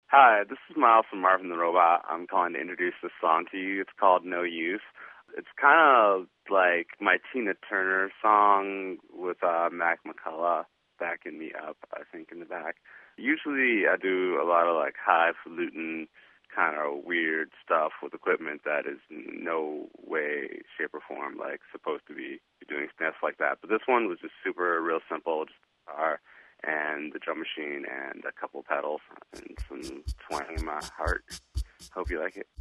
Hi, this is Miles from Marvin the Robot. I'm calling to introduce this song to you. It's called No Use. It's kind of like my Tina Turner song with Mac McCullough backing me up, I think, in the back. Usually I do a lot of like highfalutin kind of weird stuff with equipment that is in no way, shape, or form like supposed to be doing stuff like that. But this one was just super real simple, just guitar and the drum machine and a couple pedals and some twang in my heart. Hope you like it.